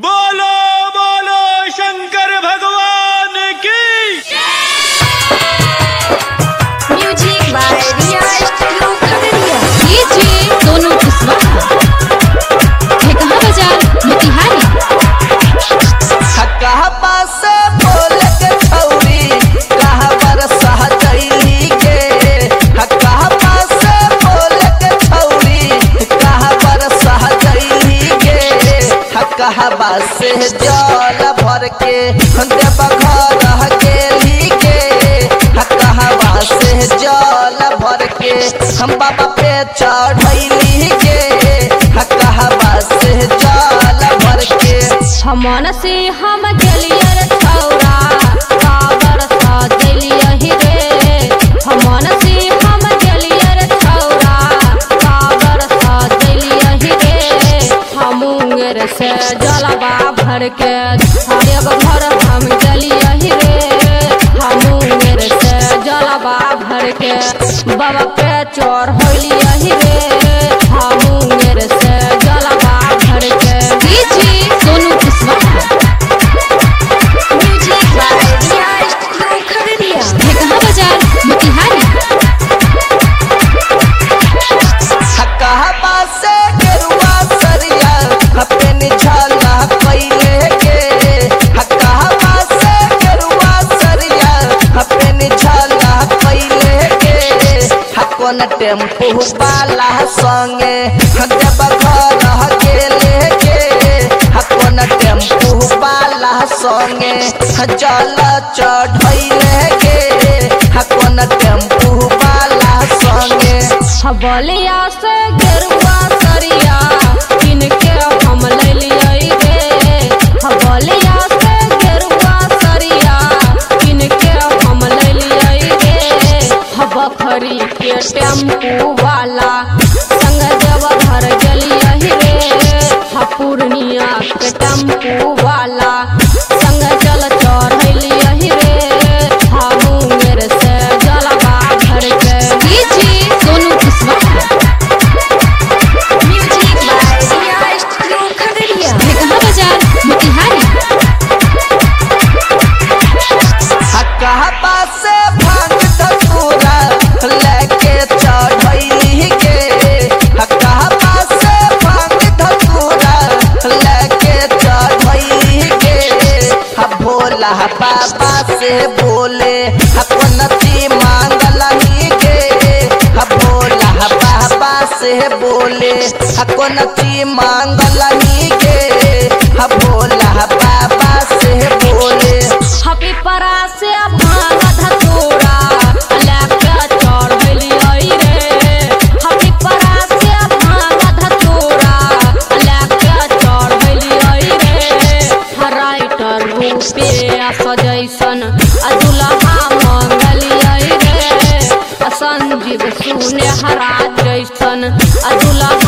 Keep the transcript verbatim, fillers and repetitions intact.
बोलो बोलो शंकर भगवान की। Music by Riya studio Khagaria. DJ Sonu Kushwaha. ये कहाँ बाजार मोतिहारी। कहा पास बोल के छौरी कहा बरसा जैली के। कहा पास बोल के छौरी कहा बरसा जैली के। कहा बस जल भर के देव घर गेली के। कहा बस जल भर के हम बाबा पे चढ़ैली के। कहा बस जल भर के हमन से हम गेलिए रे छौरा काबर सजलिए ही रे। हमन से हम गेलिए रे छौरा काबर सजलिए ही रे। हमूंगेर से जलवा भर के देव घर हम गेलिए ही रे। हमूंगेर से जलवा भर के बाबा पे चढ़लिए ही रे। हमूंगेर से जलवा भर के। DJ Sonu Kushwaha. Music by Riya studio Khagaria. ये कहाँ बाजार मोतिहारी। कहा पास गेरुआ सरिया अपने झाला पहले के। कहा पास गेरुआ सरिया अपने झाला पहले के। कोन टेम्पू वाला संगे देव घर गेले के। कोन टेम्पू वाला संगे जल चढ़ैले के। कोन टेम्पू वाला संगे बलिया से गेरुआ सरिया किनके हम लेलिए रे। बलिया से गेरुआ सरिया किनके हम लेलिए रे। बखरी के टेम्पू वाला संग देव घर गेलिए रे। पूर्णिया के टेम्पू वाला संग जल चढ़लिए रे। हमूंगेर से जलवा भर के। DJ Sonu Kushwaha. Music by Riya studio Khagaria. ये कहाँ बाजार मोतिहारी। कहा पास भांग धतूरा लेके चढ़ैली के। कहा पास भांग धतूरा लेके चढ़ैली के। भोला बाबा से बोले अपनती मांगलही के। भोला बाबा से बोले अपनती मांगलही के। भोला बाबा से बोले हपी परा से भांग धतूरा लेके चढ़लिए रे। हपी परा से भांग धतूरा लेके चढ़लिए रे। राइटर रूपे सजैसन दुल्हा मंगलिए रे। संजीव सुने हरा जैसन दुल्हा